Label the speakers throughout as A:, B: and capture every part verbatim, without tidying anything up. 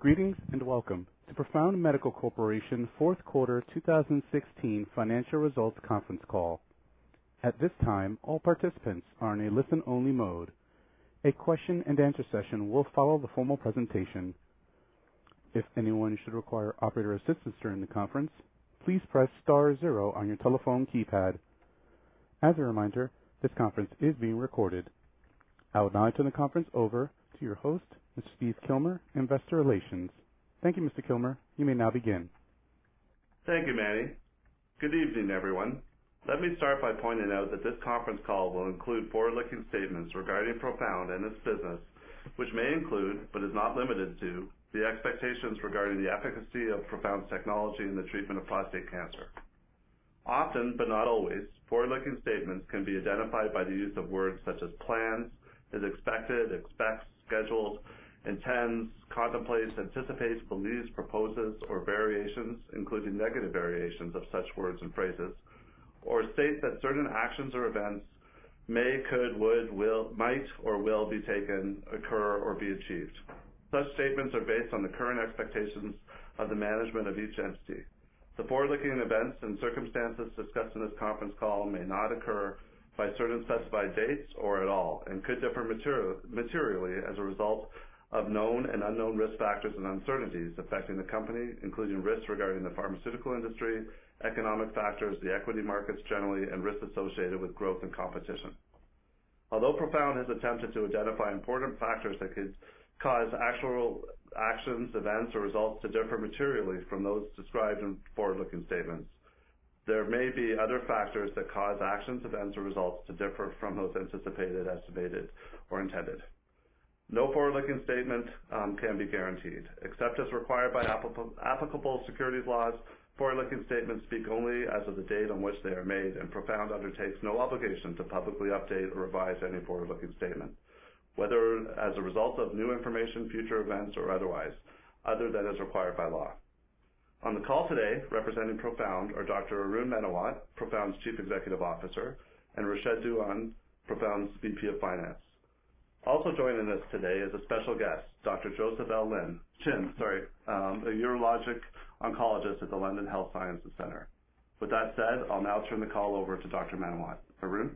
A: Greetings and welcome to Profound Medical Corporation fourth quarter two thousand sixteen financial results conference call. At this time, all participants are in a listen-only mode. A question and answer session will follow the formal presentation. If anyone should require operator assistance during the conference, please press star zero on your telephone keypad. As a reminder, this conference is being recorded. I will now turn the conference over to your host, Mister Steve Kilmer, Investor Relations. Thank you, Mister Kilmer. You may now begin.
B: Thank you, Manny. Good evening, everyone. Let me start by pointing out that this conference call will include forward-looking statements regarding Profound and its business, which may include, but is not limited to, the expectations regarding the efficacy of Profound's technology in the treatment of prostate cancer. Often, but not always, forward-looking statements can be identified by the use of words such as plans, is expected, expects, scheduled, intends, contemplates, anticipates, believes, proposes, or variations, including negative variations of such words and phrases, or state that certain actions or events may, could, would, will, might, or will be taken, occur, or be achieved. Such statements are based on the current expectations of the management of each entity. The forward-looking events and circumstances discussed in this conference call may not occur by certain specified dates or at all, and could differ material, materially as a result of known and unknown risk factors and uncertainties affecting the company, including risks regarding the pharmaceutical industry, economic factors, the equity markets generally, and risks associated with growth and competition. Although Profound has attempted to identify important factors that could cause actual actions, events, or results to differ materially from those described in forward-looking statements, there may be other factors that cause actions, events, or results to differ from those anticipated, estimated, or intended. No forward-looking statement um, can be guaranteed. Except as required by applicable, applicable securities laws, forward-looking statements speak only as of the date on which they are made, and Profound undertakes no obligation to publicly update or revise any forward-looking statement, whether as a result of new information, future events, or otherwise, other than as required by law. On the call today, representing Profound, are Doctor Arun Menawat, Profound's Chief Executive Officer, and Rashed Dewan, Profound's V P of Finance. Also joining us today is a special guest, Doctor Joseph L. Lin, Chin, sorry, um, a urologic oncologist at the London Health Sciences Centre. With that said, I'll now turn the call over to Doctor Menawat. Arun?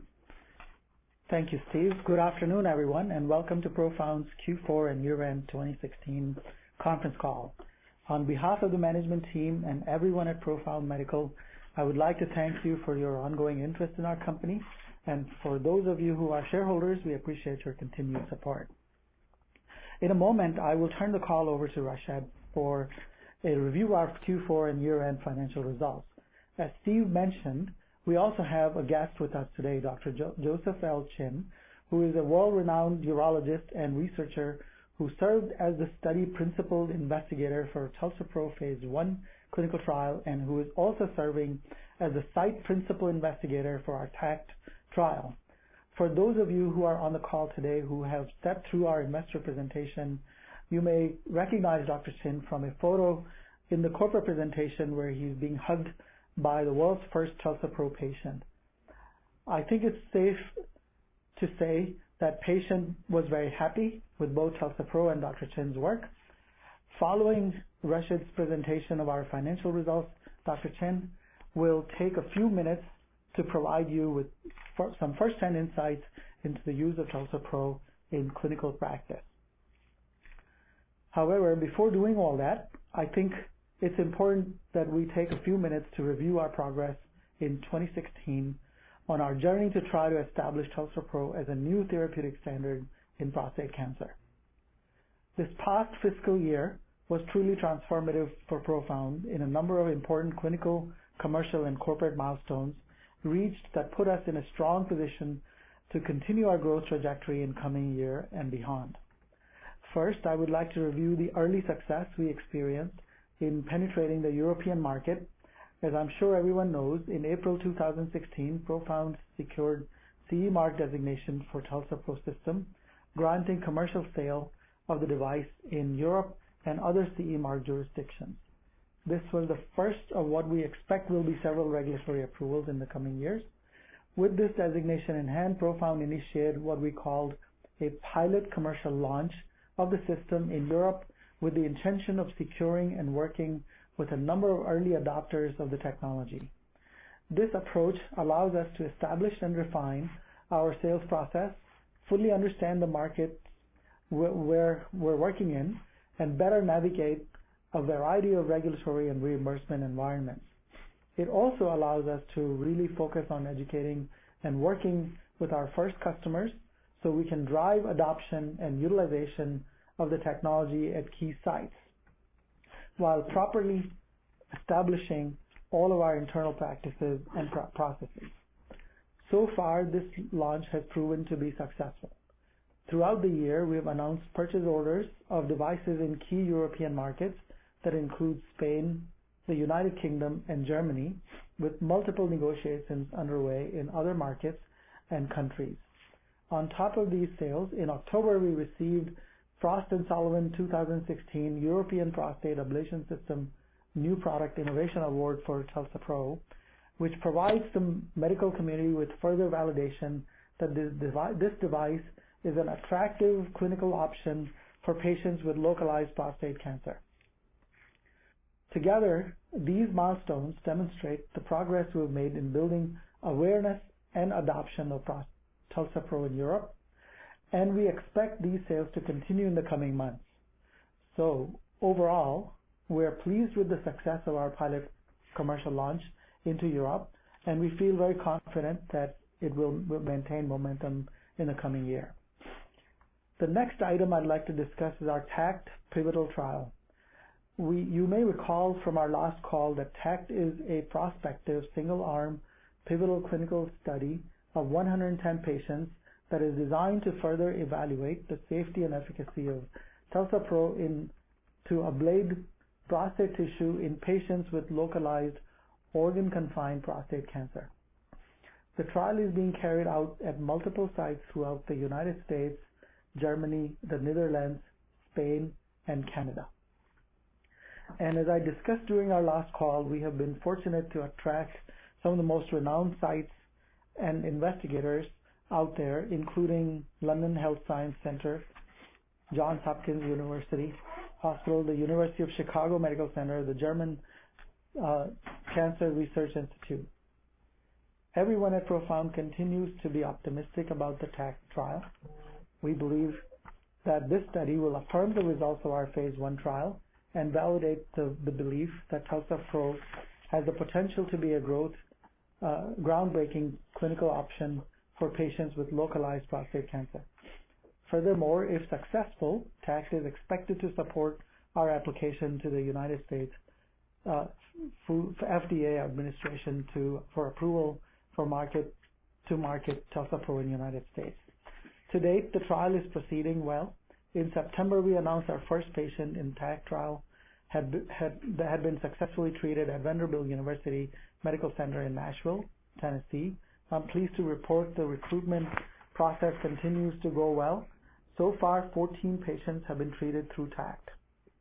C: Thank you, Steve. Good afternoon, everyone, and welcome to Profound's Q four and year-end twenty sixteen conference call. On behalf of the management team and everyone at Profound Medical, I would like to thank you for your ongoing interest in our company. And for those of you who are shareholders, we appreciate your continued support. In a moment, I will turn the call over to Rashed for a review of Q four and year-end financial results. As Steve mentioned, we also have a guest with us today, Doctor Jo- Joseph L. Chin, who is a world-renowned urologist and researcher who served as the study principal investigator for TULSA-PRO phase one clinical trial and who is also serving as the site principal investigator for our TACT trial. For those of you who are on the call today who have stepped through our investor presentation, you may recognize Doctor Chin from a photo in the corporate presentation where he's being hugged by the world's first TULSA-PRO patient. I think it's safe to say that patient was very happy with both TULSA-PRO and Doctor Chin's work. Following Rashed's presentation of our financial results, Doctor Chin will take a few minutes to provide you with some first-hand insights into the use of TULSA-PRO in clinical practice. However, before doing all that, I think it's important that we take a few minutes to review our progress in twenty sixteen on our journey to try to establish TULSA-PRO as a new therapeutic standard in prostate cancer. This past fiscal year was truly transformative for Profound in a number of important clinical, commercial, and corporate milestones reached that put us in a strong position to continue our growth trajectory in coming year and beyond. First, I would like to review the early success we experienced in penetrating the European market. As I'm sure everyone knows, in April two thousand sixteen, Profound secured C E mark designation for TULSA-PRO system, granting commercial sale of the device in Europe and other C E mark jurisdictions. This was the first of what we expect will be several regulatory approvals in the coming years. With this designation in hand, Profound initiated what we called a pilot commercial launch of the system in Europe with the intention of securing and working with a number of early adopters of the technology. This approach allows us to establish and refine our sales process, fully understand the markets where we're working in, and better navigate a variety of regulatory and reimbursement environments. It also allows us to really focus on educating and working with our first customers so we can drive adoption and utilization of the technology at key sites while properly establishing all of our internal practices and processes. So far, this launch has proven to be successful. Throughout the year, we have announced purchase orders of devices in key European markets that include Spain, the United Kingdom, and Germany, with multiple negotiations underway in other markets and countries. On top of these sales, in October, we received Frost and Sullivan two thousand sixteen European Prostate Ablation System New Product Innovation Award for TULSA-PRO, which provides the medical community with further validation that this device, this device is an attractive clinical option for patients with localized prostate cancer. Together, these milestones demonstrate the progress we've made in building awareness and adoption of TULSA-PRO in Europe, and we expect these sales to continue in the coming months. So, overall, we're pleased with the success of our pilot commercial launch into Europe, and we feel very confident that it will, will maintain momentum in the coming year. The next item I'd like to discuss is our TACT pivotal trial. We, you may recall from our last call that TACT is a prospective single-arm pivotal clinical study of one hundred ten patients that is designed to further evaluate the safety and efficacy of TULSA-PRO in to ablate prostate tissue in patients with localized organ-confined prostate cancer. The trial is being carried out at multiple sites throughout the United States, Germany, the Netherlands, Spain, and Canada. And as I discussed during our last call, we have been fortunate to attract some of the most renowned sites and investigators out there, including London Health Science Center, Johns Hopkins University Hospital, the University of Chicago Medical Center, the German uh, Cancer Research Institute. Everyone at Profound continues to be optimistic about the TACT trial. We believe that this study will affirm the results of our phase one trial and validate the, the belief that TULSA-PRO has the potential to be a growth, uh, groundbreaking clinical option for patients with localized prostate cancer. Furthermore, if successful, TACT is expected to support our application to the United States uh, F D A administration to for approval for market to market TULSA-PRO in the United States. To date, the trial is proceeding well. In September, we announced our first patient in TACT trial had, had, that had been successfully treated at Vanderbilt University Medical Center in Nashville, Tennessee. I'm pleased to report the recruitment process continues to go well. So far, fourteen patients have been treated through TACT.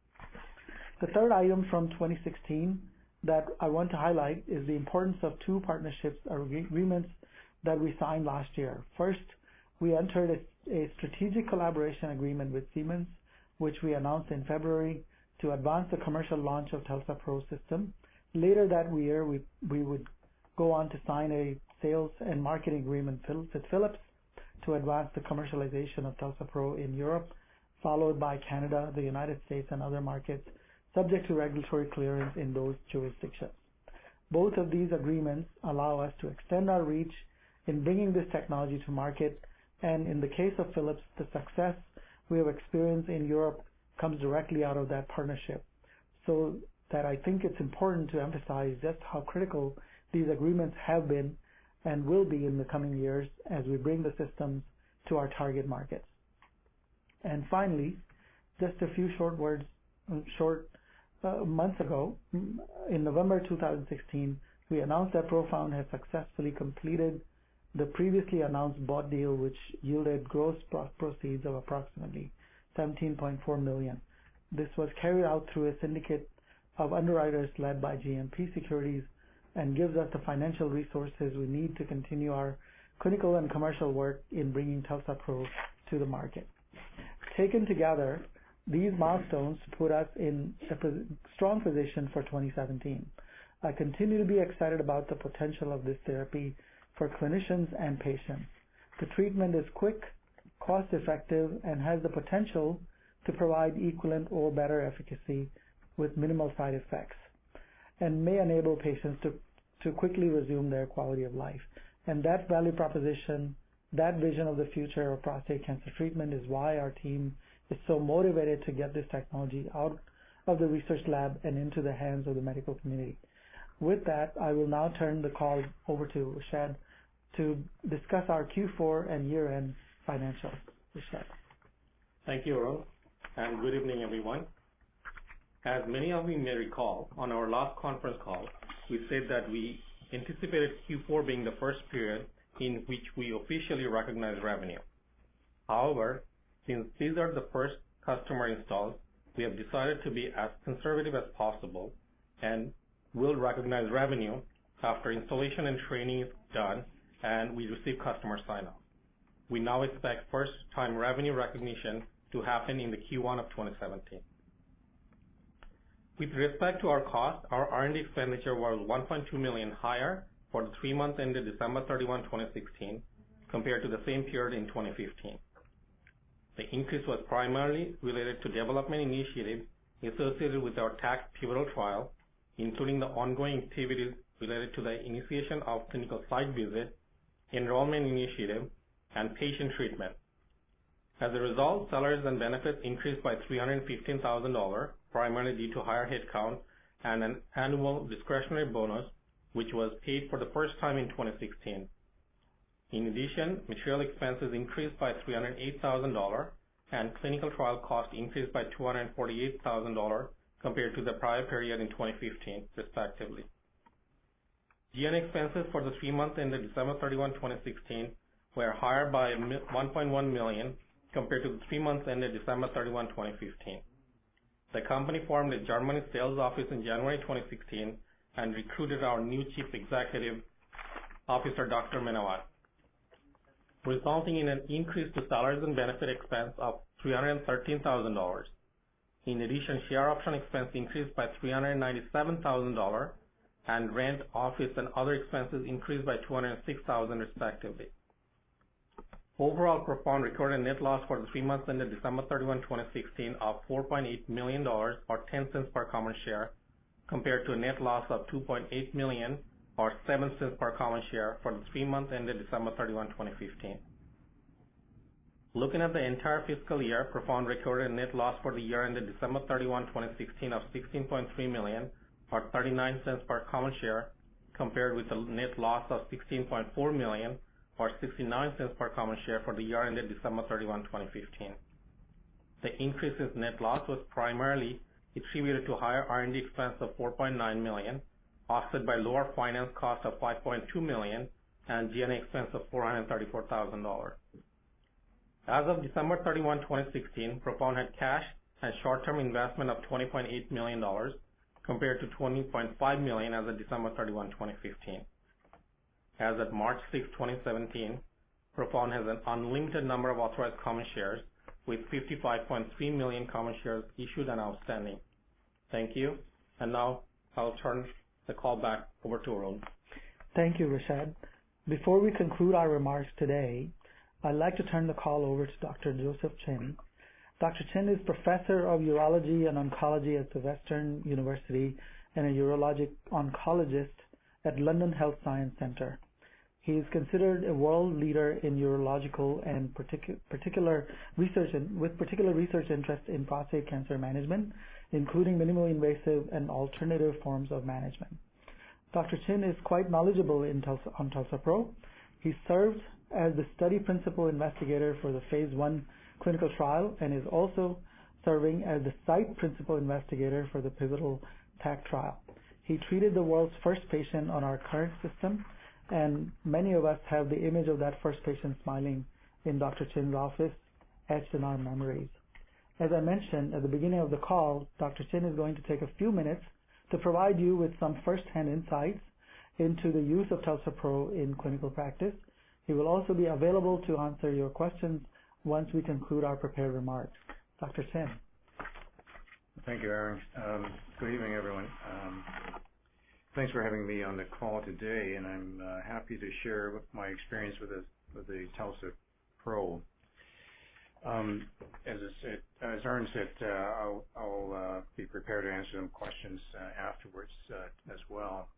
C: The third item from twenty sixteen that I want to highlight is the importance of two partnerships or agreements that we signed last year. First, we entered a, a strategic collaboration agreement with Siemens, which we announced in February to advance the commercial launch of TULSA-PRO system. Later that year, we, we would go on to sign a sales and marketing agreement with Philips to advance the commercialization of TULSA-PRO in Europe, followed by Canada, the United States, and other markets, subject to regulatory clearance in those jurisdictions. Both of these agreements allow us to extend our reach in bringing this technology to market, and in the case of Philips, the success we have experienced in Europe comes directly out of that partnership. So that I think it's important to emphasize just how critical these agreements have been and will be in the coming years as we bring the systems to our target markets. And finally, just a few short words, short uh, months ago, in November two thousand sixteen, we announced that Profound has successfully completed the previously announced bought deal, which yielded gross proceeds of approximately seventeen point four million dollars. This was carried out through a syndicate of underwriters led by G M P Securities and gives us the financial resources we need to continue our clinical and commercial work in bringing TULSA-PRO to the market. Taken together, These milestones put us in a strong position for twenty seventeen. I continue to be excited about the potential of this therapy for clinicians and patients. The treatment is quick, cost-effective, and has the potential to provide equivalent or better efficacy with minimal side effects, and may enable patients to, to quickly resume their quality of life. And that value proposition, that vision of the future of prostate cancer treatment is why our team is so motivated to get this technology out of the research lab and into the hands of the medical community. With that, I will now turn the call over to Rashad to discuss our Q four and year-end financials. Rashad.
D: Thank you, Arun, and good evening, everyone. As many of you may recall, on our last conference call, we said that we anticipated Q four being the first period in which we officially recognize revenue. However, since these are the first customer installs, we have decided to be as conservative as possible and will recognize revenue after installation and training is done and we receive customer sign-off. We now expect first-time revenue recognition to happen in the Q one of twenty seventeen. With respect to our cost, our R and D expenditure was one point two million dollars higher for the three months ended December thirty-first, twenty sixteen, compared to the same period in twenty fifteen. The increase was primarily related to development initiatives associated with our T A C pivotal trial, including the ongoing activities related to the initiation of clinical site visit, enrollment initiative, and patient treatment. As a result, salaries and benefits increased by three hundred fifteen thousand dollars, primarily due to higher headcount and an annual discretionary bonus, which was paid for the first time in twenty sixteen. In addition, material expenses increased by three hundred eight thousand dollars, and clinical trial costs increased by two hundred forty-eight thousand dollars compared to the prior period in twenty fifteen, respectively. G and A expenses for the three months ended December thirty-first, twenty sixteen were higher by one point one million dollars compared to the three months ended December thirty-first, twenty fifteen. The company formed a Germany sales office in January twenty sixteen and recruited our new Chief Executive Officer, Doctor Menawat, resulting in an increase to salaries and benefit expense of three hundred thirteen thousand dollars. In addition, share option expense increased by three hundred ninety-seven thousand dollars, and rent, office, and other expenses increased by two hundred six thousand dollars respectively. Overall, Profound recorded a net loss for the three months ended December thirty-first, twenty sixteen of four point eight million dollars or ten cents per common share, compared to a net loss of two point eight million dollars or seven cents per common share for the three months ended December thirty-first, twenty fifteen. Looking at the entire fiscal year, Profound recorded a net loss for the year ended December thirty-first, twenty sixteen of sixteen point three million dollars or thirty-nine cents per common share, compared with a net loss of sixteen point four million dollars or sixty-nine cents per common share for the year ended December thirty-first, twenty fifteen. The increase in net loss was primarily attributed to higher R and D expense of four point nine million dollars, offset by lower finance cost of five point two million dollars and G and A expense of four hundred thirty-four thousand dollars. As of December thirty-first, twenty sixteen, Profound had cash and short-term investment of twenty point eight million dollars compared to twenty point five million dollars as of December thirty-first, twenty fifteen. As of March sixth, twenty seventeen, Profound has an unlimited number of authorized common shares with fifty-five point three million common shares issued and outstanding. Thank you. And now I'll turn the call back over to Arun.
C: Thank you, Rashad. Before we conclude our remarks today, I'd like to turn the call over to Doctor Joseph Chin. Doctor Chin is Professor of Urology and Oncology at the Western University and a urologic oncologist at London Health Science Centre. He is considered a world leader in urological and particu- particular research in, with particular research interest in prostate cancer management, including minimally invasive and alternative forms of management. Doctor Chin is quite knowledgeable in TULSA, on TULSA-PRO. He served as the study principal investigator for the phase one clinical trial and is also serving as the site principal investigator for the pivotal T A C trial. He treated the world's first patient on our current system, and many of us have the image of that first patient smiling in Doctor Chin's office etched in our memories. As I mentioned at the beginning of the call, Doctor Chin is going to take a few minutes to provide you with some first-hand insights into the use of TULSA-PRO in clinical practice. He will also be available to answer your questions once we conclude our prepared remarks. Doctor Chin.
E: Thank you, Aaron. Um, good evening, everyone. Um, thanks for having me on the call today, and I'm uh, happy to share my experience with the, with the TULSA Pro. Um, as, it, as Aaron said, uh, I'll, I'll uh, be prepared to answer some questions uh, afterwards uh, as well.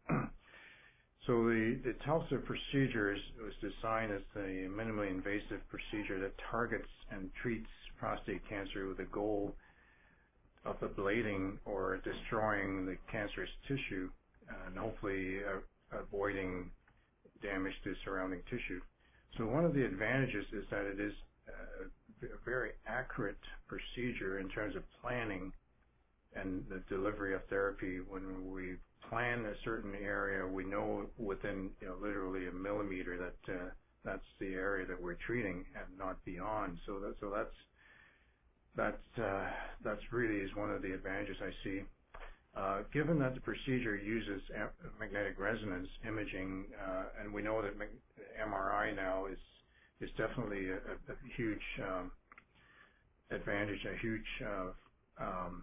E: So the, the TULSA procedure is, was designed as a minimally invasive procedure that targets and treats prostate cancer with a goal of ablating or destroying the cancerous tissue and hopefully uh, avoiding damage to surrounding tissue. So one of the advantages is that it is uh, a very accurate procedure in terms of planning and the delivery of therapy. When we plan a certain area, we know within, you know, literally a millimeter that uh, that's the area that we're treating and not beyond. So that, so that's that's uh, that's really is one of the advantages I see. Uh, given that the procedure uses magnetic resonance imaging, uh, and we know that M R I now is is definitely a, a, a huge um, advantage, a huge uh, um,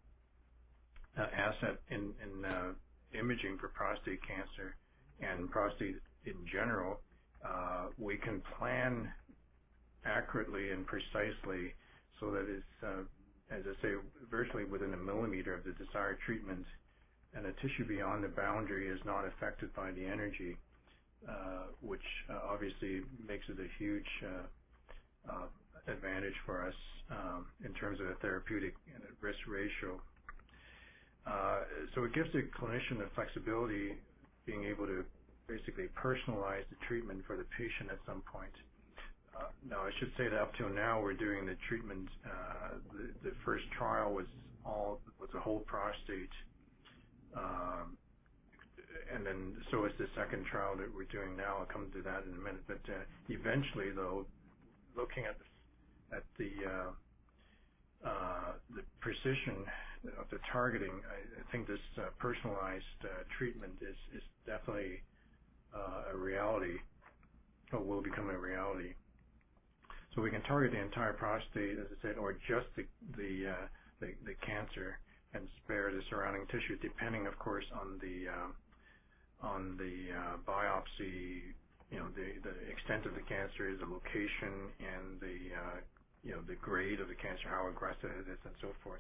E: uh, asset in, in uh, imaging for prostate cancer and prostate in general. Uh, we can plan accurately and precisely so that it's, uh, as I say, virtually within a millimeter of the desired treatment, and the tissue beyond the boundary is not affected by the energy, uh, which uh, obviously makes it a huge uh, uh, advantage for us um, in terms of the therapeutic and risk ratio. Uh, so it gives the clinician the flexibility, being able to basically personalize the treatment for the patient at some point. Uh, now, I should say that up till now, we're doing the treatment. Uh, the, the first trial was all was a whole prostate, um, and then so is the second trial that we're doing now. I'll come to that in a minute. But uh, eventually, though, looking at the, at the uh, uh, the precision of the targeting, I, I think this uh, personalized uh, treatment is is definitely uh, a reality, or will become a reality. So we can target the entire prostate, as I said, or just the the, uh, the the cancer, and spare the surrounding tissue, depending, of course, on the uh, on the uh, biopsy, you know, the the extent of the cancer, the location, and the uh, you know the grade of the cancer, how aggressive it is, and so forth.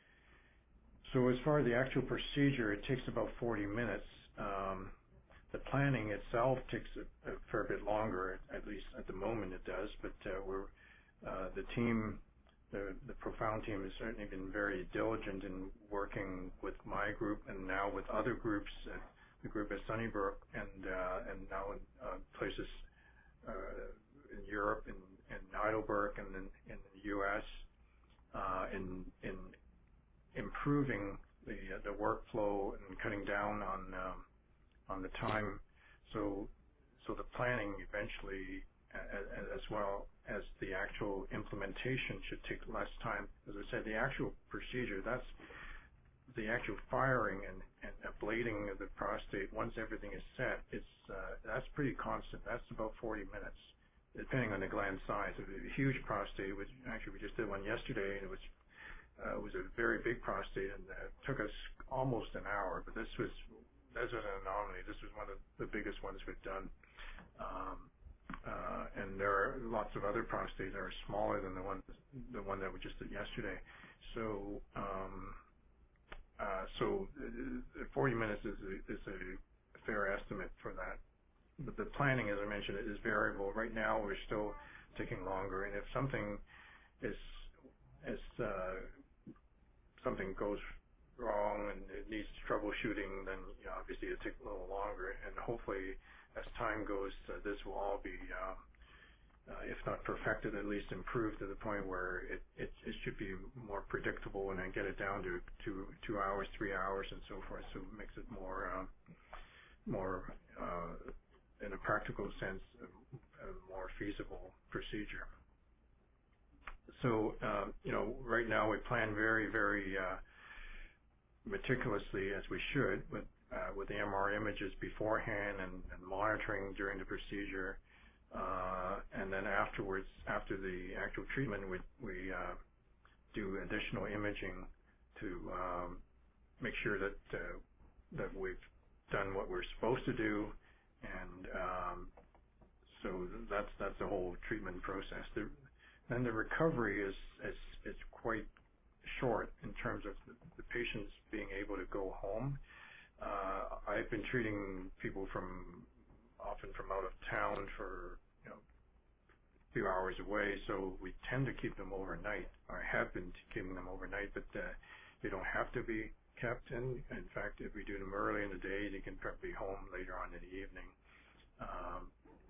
E: So as far as the actual procedure, it takes about forty minutes. Um, The planning itself takes a, a fair bit longer, at least at the moment it does, but uh, we're, uh, the team, the, the Profound team has certainly been very diligent in working with my group and now with other groups, uh, the group at Sunnybrook and uh, and now in uh, places uh, in Europe, in, in Heidelberg and in, in the U S, uh, in, in improving the, uh, the workflow and cutting down on um, on the time, so so the planning eventually, uh, as well as the actual implementation, should take less time. As I said, the actual procedure, that's the actual firing and, and ablating of the prostate. Once everything is set, it's uh, that's pretty constant. That's about forty minutes, depending on the gland size. If it's a huge prostate, which actually we just did one yesterday, and it was uh, it was a very big prostate, and it took us almost an hour. But this was That's an anomaly. This was one of the biggest ones we've done. Um, uh, and there are lots of other prostates that are smaller than the one the one that we just did yesterday. So um, uh, so uh, forty minutes is a, is a fair estimate for that. But the planning, as I mentioned, is variable. Right now, we're still taking longer. And if something is is uh, something goes wrong and it needs troubleshooting, then you know, obviously it'll take a little longer. And hopefully, as time goes, uh, this will all be, uh, uh, if not perfected, at least improved to the point where it, it, it should be more predictable, and then get it down to two, two hours, three hours, and so forth. So it makes it more, uh, more uh, in a practical sense, a, a more feasible procedure. So uh, you know, right now we plan very, very uh, meticulously, as we should, with uh, with the M R images beforehand and, and monitoring during the procedure, uh, and then afterwards, after the actual treatment, we we uh, do additional imaging to um, make sure that uh, that we've done what we're supposed to do, and um, so that's that's the whole treatment process. The, then the recovery is is is quite short in terms of the, the patients being able to go home. Uh, I've been treating people from often from out of town for you know a few hours away, so we tend to keep them overnight, or have been keeping them overnight, but uh, they don't have to be kept. In in fact, if we do them early in the day, they can probably be home later on in the evening. Um,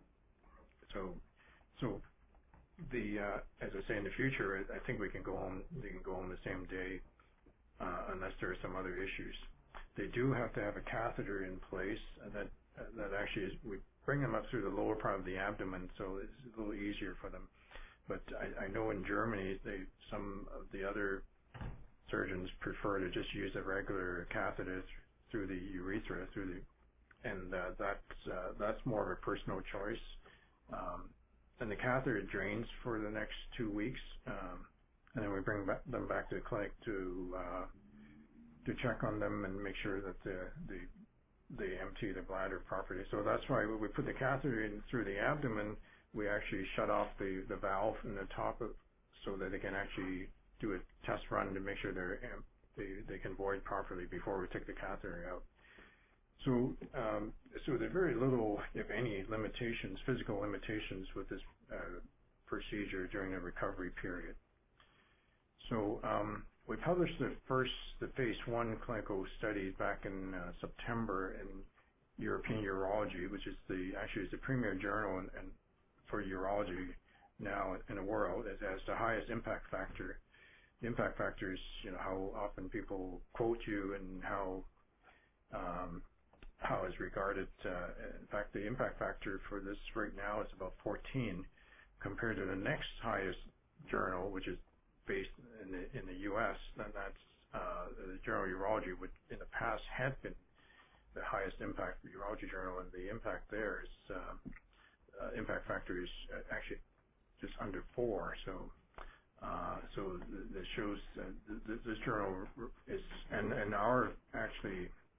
E: so so. The uh, as I say, in the future, I think we can go home. They can go home the same day, uh, unless there are some other issues. They do have to have a catheter in place that uh, that actually is, we bring them up through the lower part of the abdomen, so it's a little easier for them. But I, I know in Germany, they some of the other surgeons prefer to just use a regular catheter th- through the urethra, through the, and uh, that's uh, that's more of a personal choice. Um, And the catheter drains for the next two weeks, um, and then we bring back, them back to the clinic to uh, to check on them and make sure that the, the they empty the bladder properly. So that's why when we put the catheter in through the abdomen, we actually shut off the, the valve in the top of, so that they can actually do a test run to make sure they're they they can void properly before we take the catheter out. So, um, so there are very little, if any, limitations, physical limitations with this uh, procedure during the recovery period. So, um, we published the first, the phase one clinical study back in uh, September in European Urology, which is the actually is the premier journal in, in, for urology now in the world. It has the highest impact factor. The impact factor is, you know, how often people quote you and how um, how is regarded. Uh, in fact, the impact factor for this right now is about fourteen, compared to the next highest journal, which is based in the in the U S, and that's uh, the Journal of Urology, which in the past had been the highest impact urology journal, and the impact there is uh, uh, impact factor is actually just under four. So, uh, so this shows uh, th- this journal is, and and our actually.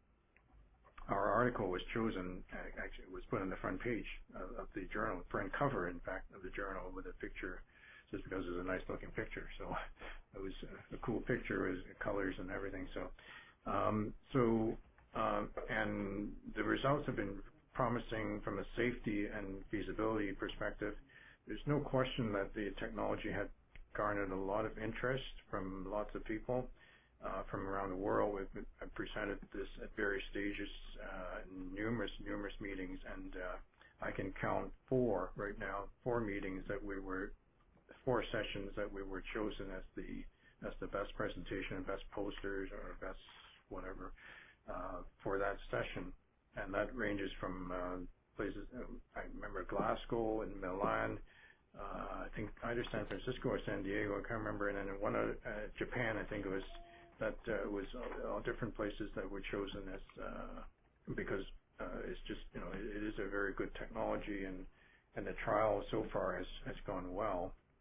E: Our article was chosen, actually it was put on the front page of, of the journal, front cover, in fact, of the journal with a picture, just because it was a nice looking picture. So it was a, a cool picture, it was colors and everything. So, um, so, um, and the results have been promising from a safety and feasibility perspective. There's no question that the technology had garnered a lot of interest from lots of people. Uh, from around the world. We've I've presented this at various stages, uh, in numerous, numerous meetings, and uh, I can count four right now, four meetings that we were, four sessions that we were chosen as the as the best presentation, best posters, or best whatever uh, for that session, and that ranges from uh, places. Uh, I remember Glasgow and Milan. Uh, I think either San Francisco or San Diego. I can't remember, and then in one of uh, Japan, I think it was. That uh, was all, all different places that were chosen as uh, because uh, it's just you know it, it is a very good technology, and and the trial so far has has gone well.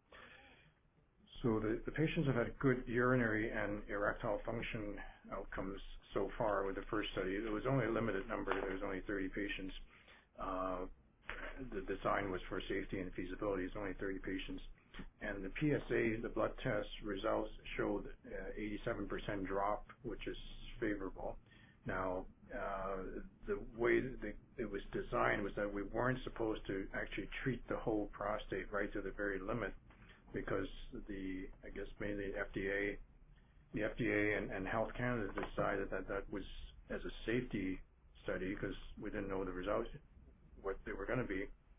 E: So the, the patients have had good urinary and erectile function outcomes so far with the first study. There was only a limited number. There was only thirty patients. Uh, the design was for safety and feasibility. It's only thirty patients. And the P S A, the blood test results showed uh, eighty-seven percent drop, which is favorable. Now, uh, the way that the, it was designed was that we weren't supposed to actually treat the whole prostate right to the very limit, because the, I guess mainly F D A, the F D A and, and Health Canada decided that that was as a safety study, because we didn't know the results, what they were going to be.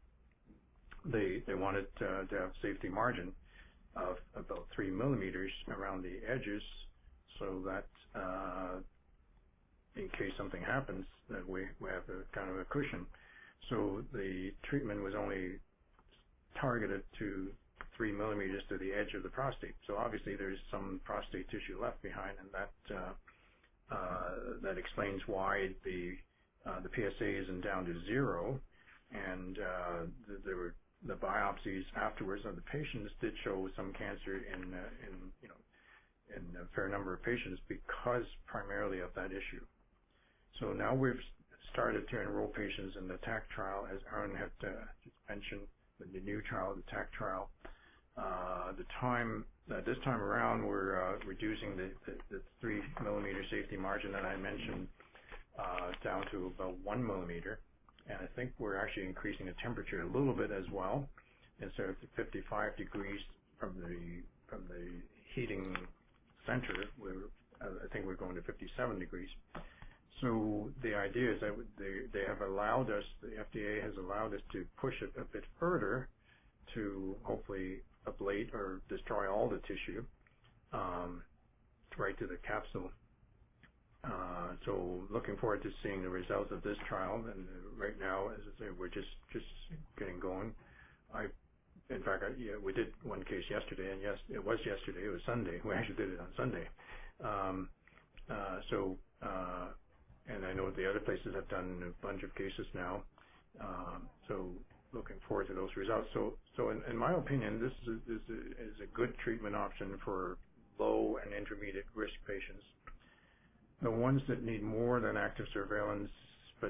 E: They they wanted uh, to have safety margin of about three millimeters around the edges, so that uh, in case something happens, that we, we have a kind of a cushion. So the treatment was only targeted to three millimeters to the edge of the prostate. So obviously there's some prostate tissue left behind, and that uh, uh, that explains why the uh, the P S A isn't down to zero, and uh, th- there were. The biopsies afterwards of the patients did show some cancer in, uh, in you know, in a fair number of patients because primarily of that issue. So now we've started to enroll patients in the T A C trial, as Aaron had uh, just mentioned, the new trial, the T A C trial. Uh, the time, uh, this time around, we're uh, reducing the, the, the three millimeter safety margin that I mentioned uh, down to about one millimeter. And I think we're actually increasing the temperature a little bit as well. Instead of fifty-five degrees from the from the heating center, we're, uh, I think we're going to fifty-seven degrees. So the idea is that they, they have allowed us, the F D A has allowed us to push it a bit further to hopefully ablate or destroy all the tissue um, right to the capsule. Uh, so looking forward to seeing the results of this trial. And right now, as I say, we're just, just getting going. I, in fact, I, yeah, we did one case yesterday, and yes, it was yesterday. It was Sunday. We actually did it on Sunday. Um, uh, so, uh, and I know the other places have done a bunch of cases now. Um, so looking forward to those results. So, so in, in my opinion, this is a, is, a, is a good treatment option for low and intermediate risk patients. The ones that need more than active surveillance, but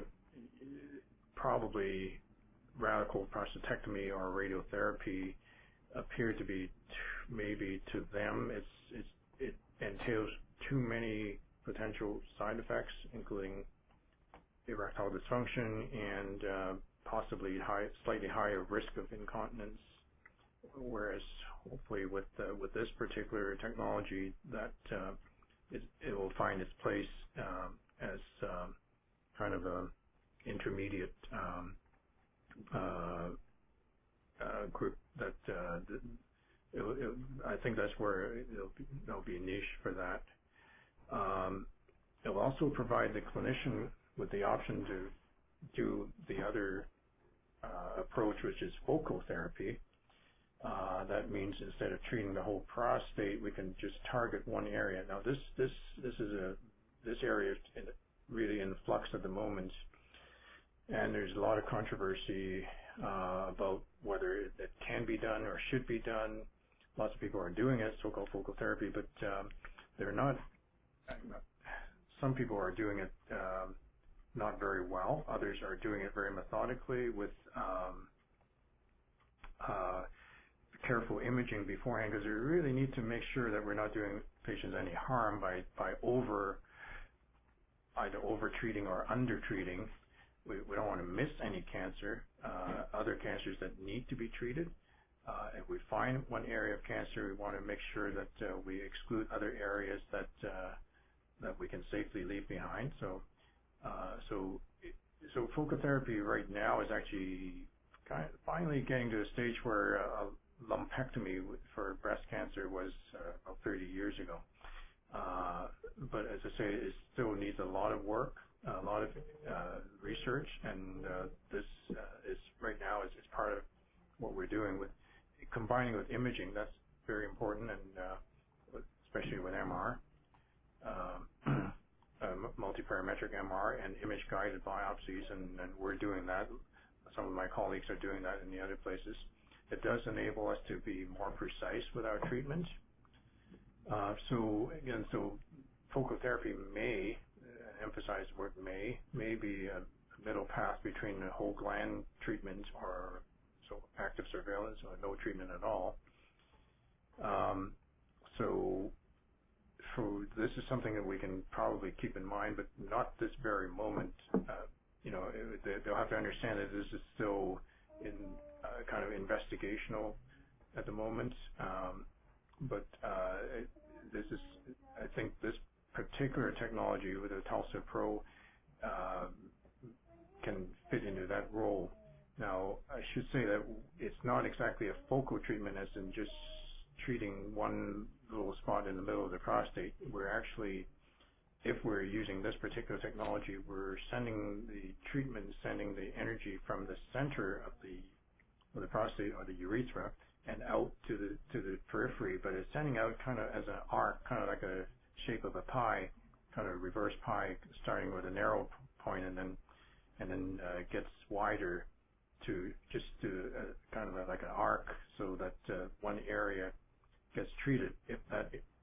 E: probably radical prostatectomy or radiotherapy, appear to be t- maybe to them it's, it's it entails too many potential side effects, including erectile dysfunction and uh, possibly high, slightly higher risk of incontinence. Whereas hopefully with uh, with this particular technology, that uh, it, it will find its place um, as um, kind of a intermediate um, uh, uh, group that uh, it, it, I think that's where it'll be, there'll be a niche for that. Um, it'll also provide the clinician with the option to do the other uh, approach, which is focal therapy. Uh, that means instead of treating the whole prostate, we can just target one area. Now, this this this is a this area is in, really in flux at the moment, and there's a lot of controversy uh, about whether it, it can be done or should be done. Lots of people are doing it, so-called focal therapy, but um, they're not. Some people are doing it um, not very well. Others are doing it very methodically with um, uh, careful imaging beforehand, because we really need to make sure that we're not doing patients any harm by, by over either over treating or under treating. We, we don't want to miss any cancer, uh, other cancers that need to be treated. Uh, if we find one area of cancer, we want to make sure that uh, we exclude other areas that uh, that we can safely leave behind. So, uh, so, so focal therapy right now is actually kind of finally getting to a stage where uh, lumpectomy for breast cancer was uh, about thirty years ago. Uh, but as I say, it still needs a lot of work, a lot of uh, research, and uh, this uh, is right now is, is part of what we're doing with combining with imaging. That's very important, and uh, especially with M R, um, uh, multiparametric M R and image-guided biopsies, and, and we're doing that. Some of my colleagues are doing that in the other places. It does enable us to be more precise with our treatment. Uh, so again, so focal therapy may, uh, emphasize the word may, may be a middle path between the whole gland treatment or so active surveillance or no treatment at all. Um, so for, this is something that we can probably keep in mind, but not this very moment. Uh, you know, it, they'll have to understand that this is still in uh, kind of investigational at the moment. Um, but uh, it, this is, I think, this particular technology with the TULSA Pro uh, can fit into that role. Now, I should say that it's not exactly a focal treatment as in just treating one little spot in the middle of the prostate. We're actually, if we're using this particular technology, we're sending the treatment, sending the energy from the center of the of the prostate or the urethra and out to the to the periphery, but it's sending out kind of as an arc, kind of like a shape of a pie, kind of reverse pie, starting with a narrow point and then and then uh, gets wider to just to uh, kind of a, like an arc, so that uh, one area gets treated. If that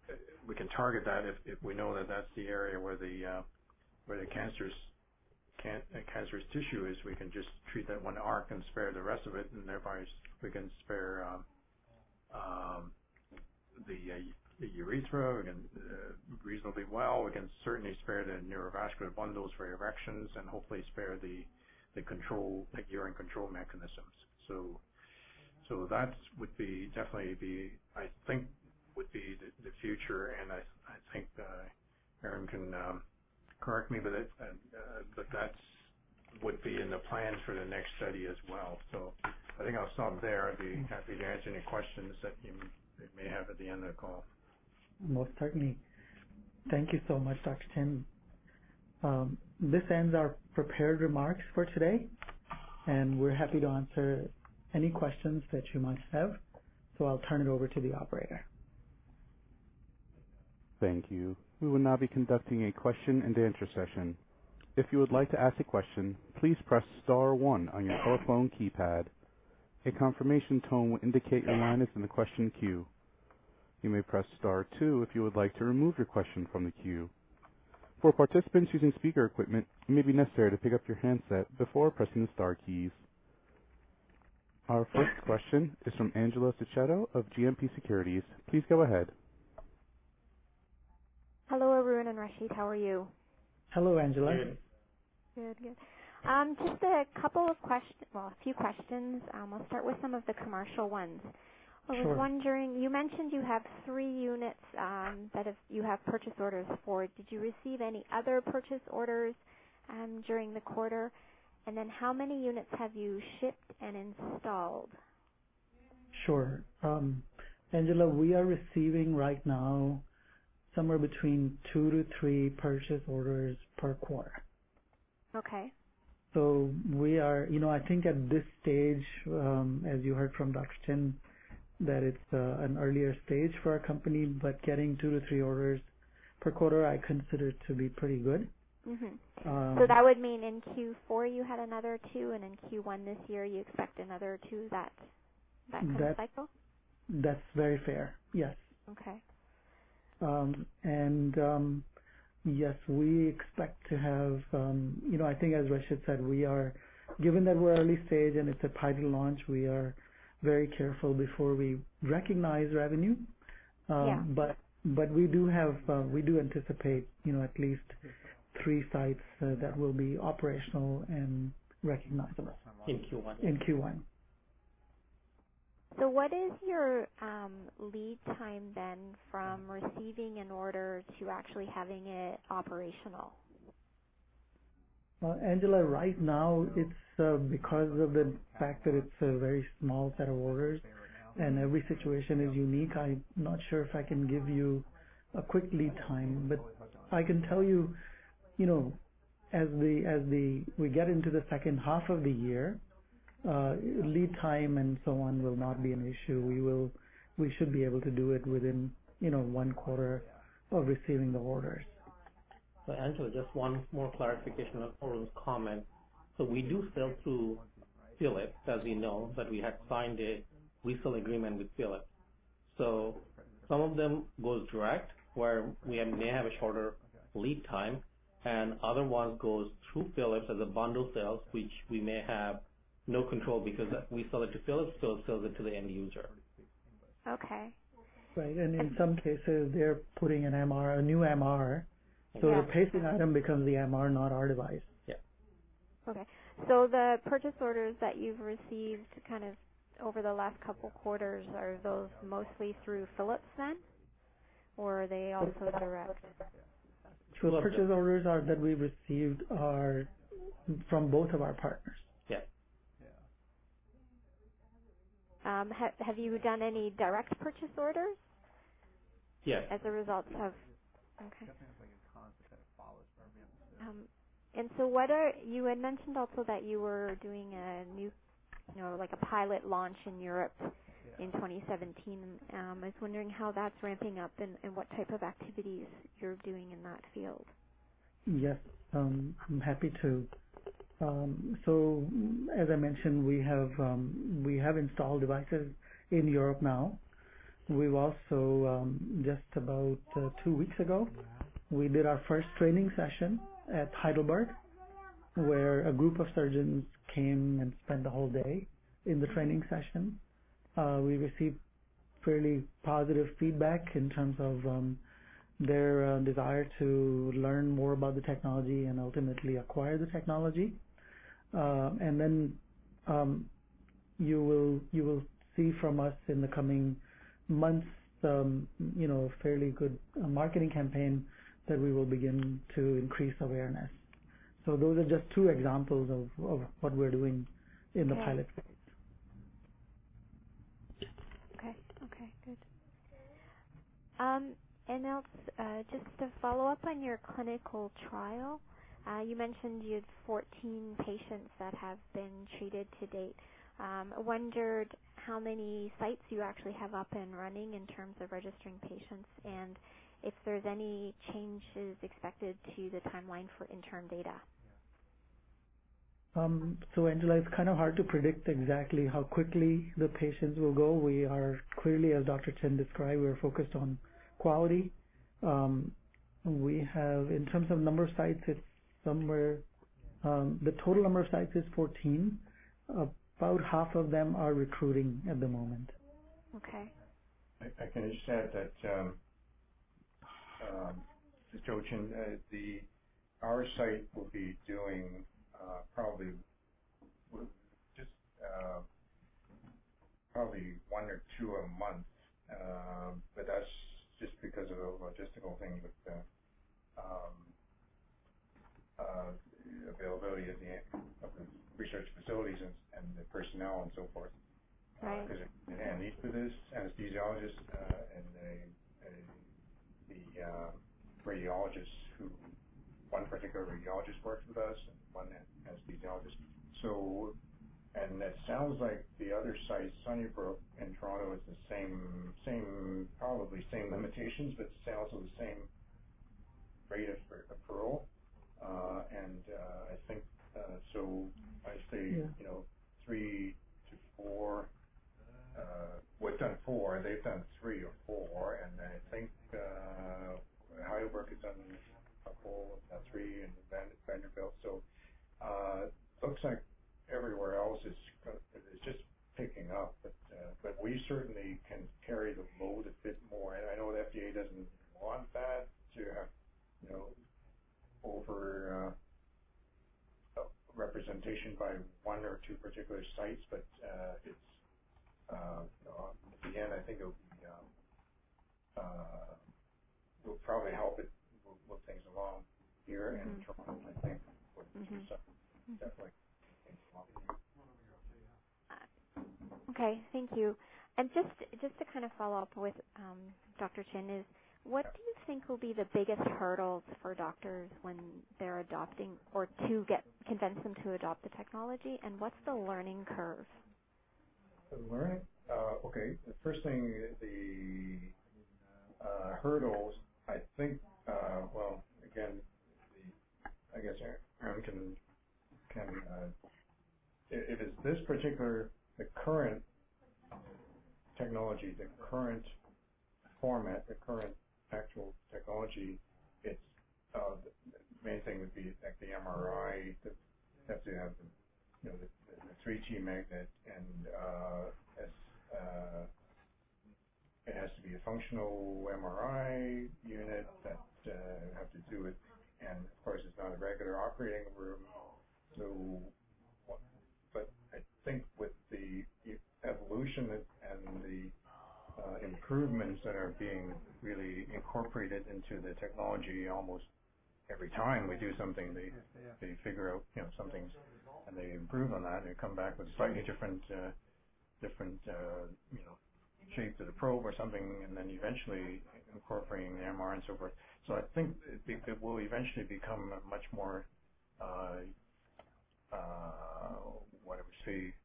E: we can target that if, if we know that that's the area where the uh, where the cancerous can, uh, cancerous tissue is. We can just treat that one arc and spare the rest of it, and thereby we can spare um, um, the, uh, the urethra. We can uh, reasonably well. We can certainly spare the neurovascular bundles for erections, and hopefully spare the the control, the urine control mechanisms. So, so that would be definitely be, I think, would be the, the future, and I, I think uh, Aaron can um, correct me, but it, uh, but that's would be in the plans for the next study as well. So I think I'll stop there. I'd be happy to answer any questions that you may have at the end of the call.
C: Most certainly. Thank you so much, Doctor Chin. Um, this ends our prepared remarks for today, and we're happy to answer any questions that you might have. So I'll turn it over to the operator.
A: Thank you. We will now be conducting a question and answer session. If you would like to ask a question, please press star one on your telephone keypad. A confirmation tone will indicate your line is in the question queue. You may press star two if you would like to remove your question from the queue. For participants using speaker equipment, it may be necessary to pick up your handset before pressing the star keys. Our first question is from Angela Sichetto of G M P Securities. Please go ahead.
F: Hello, Arun and Rashid. How are you?
C: Hello, Angela.
D: Good.
F: Good, good. Um, just a couple of questions, well, a few questions. Um, I'll start with some of the commercial ones. I was
C: Sure.
F: wondering, you mentioned you have three units um, that have, you have purchase orders for. Did you receive any other purchase orders um, during the quarter? And then how many units have you shipped and installed?
C: Sure. Um, Angela, we are receiving right now somewhere between two to three purchase orders per quarter.
F: Okay.
C: So we are, you know, I think at this stage, um, as you heard from Doctor Chin, that it's uh, an earlier stage for our company, but getting two to three orders per quarter, I consider to be pretty good.
F: Mm-hmm.
C: Um,
F: So that would mean in Q four you had another two, and in Q one this year you expect another two, that, that kind
C: that,
F: of cycle?
C: That's very fair, yes.
F: Okay.
C: Um, and um, yes, we expect to have, um, you know, I think as Rashid said, we are, given that we're early stage and it's a pilot launch, we are very careful before we recognize revenue. Um,
F: Yeah.
C: But but we do have, uh, we do anticipate, you know, at least three sites uh, that will be operational and recognizable
D: In Q one.
C: in Q one.
F: So what is your um, lead time then from receiving an order to actually having it operational?
C: Uh, Angela, right now it's uh, because of the fact that it's a very small set of orders and every situation is unique. I'm not sure if I can give you a quick lead time, but I can tell you, you know, as the as the we get into the second half of the year, uh, lead time and so on will not be an issue. We will we should be able to do it within, you know, one quarter of receiving the orders.
D: So Angela, just one more clarification on Orun's comment. So we do sell through Philips, as we know, that we had signed a resale agreement with Philips. So some of them goes direct, where we have, may have a shorter lead time, and other ones goes through Philips as a bundle sales, which we may have no control because we sell it to Philips, Philips sells it to the end user.
F: Okay.
C: Right, and in some cases they're putting an M R, a new M R, so
F: Yeah.
C: the pacing item becomes the M R, not our device.
D: Yeah.
F: Okay. So the purchase orders that you've received kind of over the last couple quarters, are those mostly through Philips then? Or are they also direct?
C: So the purchase orders are that we've received are from both of our partners.
D: Yeah.
F: Um, ha- have you done any direct purchase orders
D: Yes.
F: as a result of? Okay. Um, and so, what are you had mentioned also that you were doing a new, you know, like a pilot launch in Europe in twenty seventeen. Um, I was wondering how that's ramping up and, and what type of activities you're doing in that field.
C: Yes, um, I'm happy to. Um, so, as I mentioned, we have um, we have installed devices in Europe now. we've also, um, just about uh, two weeks ago, we did our first training session at Heidelberg, where a group of surgeons came and spent the whole day in the training session. Uh, we received fairly positive feedback in terms of um, their uh, desire to learn more about the technology and ultimately acquire the technology. Uh, and then um, you will you will see from us in the coming months, um, you know, a fairly good uh, marketing campaign that we will begin to increase awareness. So those are just two examples of, of what we're doing in the
F: okay.
C: pilot phase.
F: Okay. Okay. Good. Um, and else, uh, just to follow up on your clinical trial, uh, you mentioned you had fourteen patients that have been treated to date. Um, I wondered how many sites you actually have up and running in terms of registering patients, and if there's any changes expected to the timeline for interim data.
C: Um, so Angela, it's kind of hard to predict exactly how quickly the patients will go. We are clearly, as Doctor Chen described, we're focused on quality. Um, we have, in terms of number of sites, it's somewhere, um, the total number of sites is fourteen. About half of them are recruiting at the moment.
F: Okay.
E: I, I can just add that um, um, Joe Chen, uh, the our site will be doing uh, probably just uh, probably one or two a month, uh, but that's just because of a logistical thing with the um, uh, availability of the of the research facilities and, and the personnel and so forth.
F: Right.
E: Because uh, an anesthetist, anesthesiologist, uh, and a, a, the uh, radiologist who, one particular radiologist works with us and one anesthesiologist. So, and it sounds like the other site, Sunnybrook in Toronto, is the same, same, probably same limitations, but it's also the same rate of, of parole. Uh, and uh, I think, uh, so I say,
C: Yeah.
E: you know, three to four. Uh, we've done four, they've done three or four, and I think uh, Heidelberg has done a couple, uh, three, and Vanderbilt. So uh, looks like everywhere else is is just picking up, but uh, but we certainly can carry the load a bit more. And I know the F D A doesn't want that to have, you know, over uh, representation by one or two particular sites, but uh, it's uh, you know, at the end, I think it'll be um, uh, will probably help it move, move things along here
F: Mm-hmm.
E: in Toronto. I think with
F: Mm-hmm.
E: some definitely things along.
F: Okay, thank you. And just just to kind of follow up with um, Doctor Chin, is what do you think will be the biggest hurdles for doctors when they're adopting or to get convince them to adopt the technology, and what's the learning curve?
E: The learning, uh, okay. The first thing, the uh, hurdles. I think. Uh, well, again, the, I guess Aaron can can uh, if it's this particular the current technology, the current format, the current actual technology, it's uh, the main thing would be like the M R I, the, have to have the, you know, the, the three T magnet, and uh, as, uh, it has to be a functional M R I unit that uh, have to do it, and of course it's not a regular operating room. So, but I think with the evolution and the uh, improvements that are being really incorporated into the technology, almost every time we do something, they they figure out, you know, some things, and they improve on that, and they come back with slightly different uh, different uh, you know, shape to the probe or something, and then eventually incorporating the M R I and so forth. So I think it, it will eventually become a much more uh, uh, what I would say,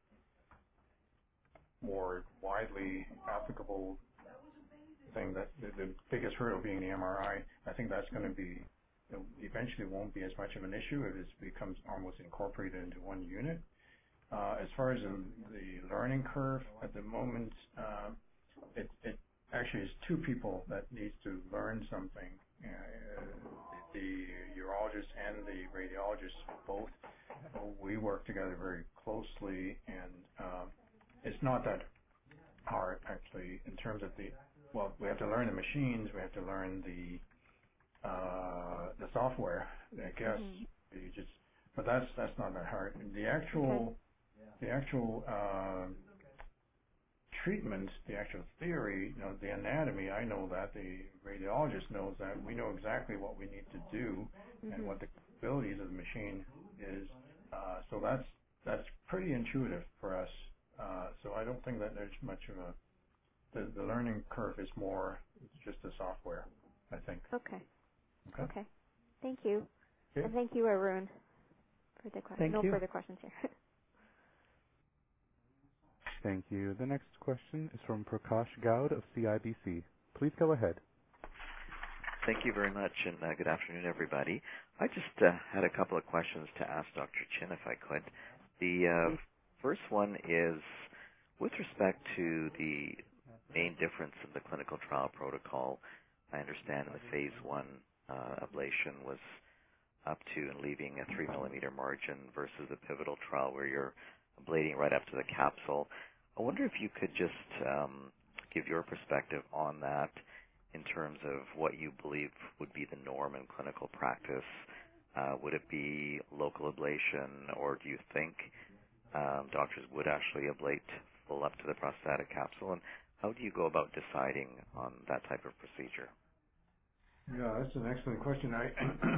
E: more widely applicable thing. That the, the biggest hurdle being the M R I. I think that's going to be, you know, eventually won't be as much of an issue if it becomes almost incorporated into one unit. Uh, as far as the, the learning curve at the moment, uh, it, it actually it's two people that needs to learn something. Uh, the urologist and the radiologist both, we work together very closely, and um, it's not that hard actually in terms of the, well, we have to learn the machines, we have to learn the uh, the software, I guess. Mm-hmm. You just, but that's that's not that hard. The actual okay. the actual uh, treatment, the actual theory, you know, the anatomy, I know that, the radiologist knows that. We know exactly what we need to do mm-hmm. and what the capabilities of the machine is. Uh, so that's that's pretty intuitive for us. Uh, so I don't think that there's much of a, the, the learning curve is more, it's just the software, I think.
F: Okay.
E: Okay.
F: Okay. Thank you.
E: Okay.
F: And thank you, Arun, for the question.
C: Thank
F: no
C: you.
F: further questions here.
A: Thank you. The next question is from Prakash Goud of C I B C. Please go ahead.
G: Thank you very much, and uh, good afternoon, everybody. I just uh, had a couple of questions to ask Doctor Chin, if I could. The uh, first one is with respect to the main difference in the clinical trial protocol. I understand in the phase one uh, ablation was up to and leaving a three millimeter margin versus the pivotal trial where you're ablating right up to the capsule. I wonder if you could just um, give your perspective on that in terms of what you believe would be the norm in clinical practice. Uh, would it be local ablation, or do you think um, doctors would actually ablate full up to the prostatic capsule? And how do you go about deciding on that type of procedure?
E: Yeah, that's an excellent question. I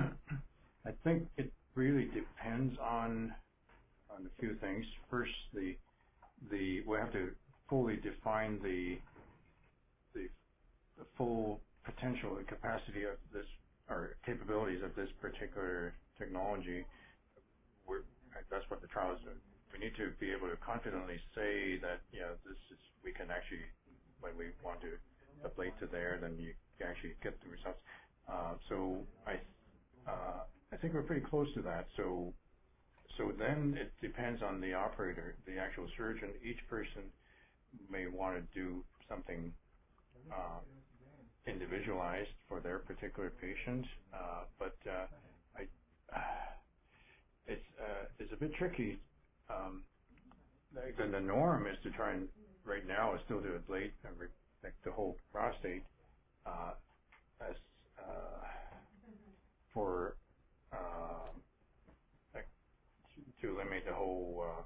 E: I think it really depends on on a few things. First, the the we have to fully define the the, the full potential and capacity of this, or capabilities of this particular technology. We're, that's what the trial is doing. We need to be able to confidently say that, yeah, this is, we can actually, when we want to ablate to there, then you actually get the results. Uh, so I uh, I think we're pretty close to that. So so then it depends on the operator, the actual surgeon. Each person may want to do something uh, individualized for their particular patient, uh, but uh, I uh, it's uh, it's a bit tricky. Um, the, the norm is to try and right now is still to ablate and re- like the whole prostate uh, as uh, for uh, like to, to eliminate the whole uh,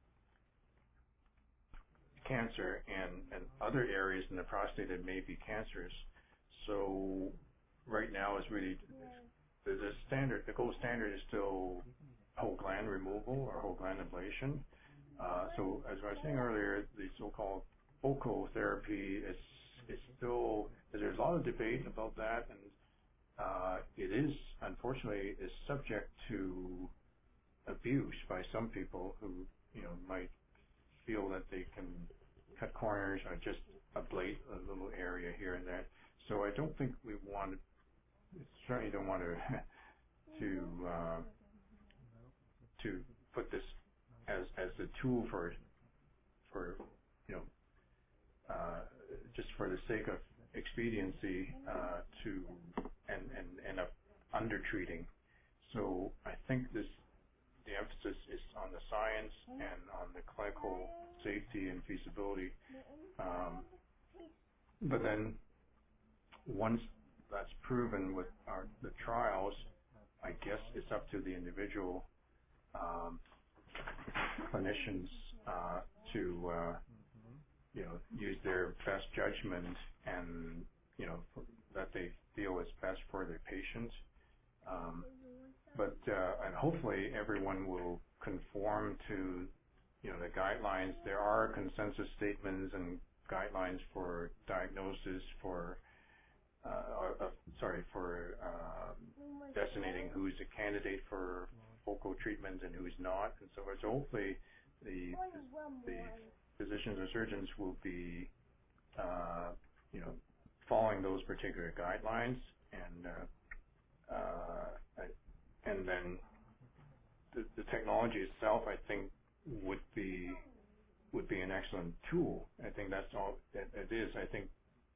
E: cancer and, and other areas in the prostate that may be cancerous. So right now is really the, the standard. The gold standard is still whole gland removal or whole gland ablation. Uh, so as I was saying earlier, the so-called focal therapy is is still, there's a lot of debate about that, and uh, it is unfortunately is subject to abuse by some people who, you know, might feel that they can cut corners or just ablate a little area here and there. So I don't think we want to, certainly don't want to to uh, to put this as as a tool for for you know uh, just for the sake of expediency uh, to and and end up undertreating. So I think this the emphasis is on the science and on the clinical safety and feasibility. Um, but then once that's proven with our, the trials, I guess it's up to the individual um, clinicians uh, to uh, you know use their best judgment and you know for, that they feel is best for their patient. Um, but uh, and hopefully everyone will conform to you know the guidelines. There are consensus statements and guidelines for diagnosis for uh, uh, sorry for uh, designating who's a candidate for focal treatment and who's not, and so so hopefully the the physicians or surgeons will be uh, you know following those particular guidelines, and uh, uh, and then the, the technology itself, I think, would be would be an excellent tool. I think that's all it, it is. I think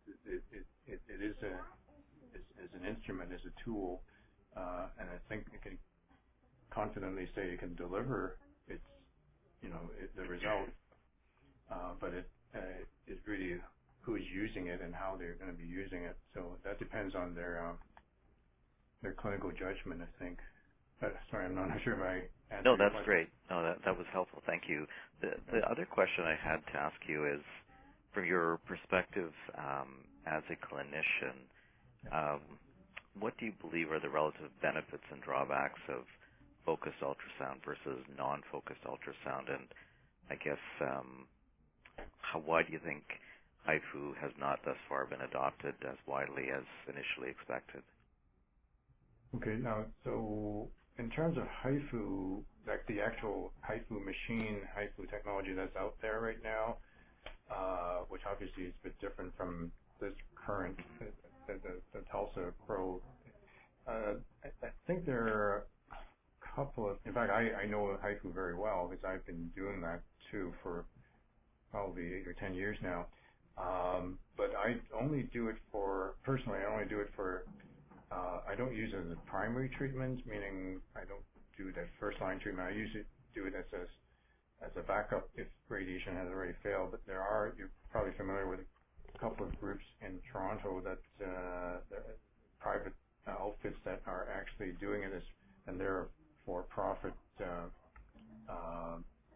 E: it, it, it, it is a is, is an instrument, is a tool, uh, and I think it can confidently say it can deliver its, you know, it, the result, uh, but it uh, is really who's using it and how they're going to be using it. So that depends on their um, their clinical judgment, I think. But, sorry, I'm not sure if I answered
G: No,
E: your
G: that's
E: question.
G: great. No, that that was helpful. Thank you. The the other question I had to ask you is, from your perspective um, as a clinician, um, what do you believe are the relative benefits and drawbacks of focused ultrasound versus non-focused ultrasound? And I guess um, how why do you think HIFU has not thus far been adopted as widely as initially expected?
E: Okay, now, so in terms of HIFU, like the actual HIFU machine, HIFU technology that's out there right now, uh, which obviously is a bit different from this current, the, the, the TULSA Pro, uh, I, I think there are a couple of, in fact, I, I know HIFU very well because I've been doing that too for probably eight or ten years now. Um, but I only do it for, personally, I only do it for Uh, I don't use it as a primary treatment, meaning I don't do it as first-line treatment. I usually do it as a, as a backup if radiation has already failed. But there are, you're probably familiar with a couple of groups in Toronto that uh, private outfits that are actually doing it, as, and they're for-profit uh, uh,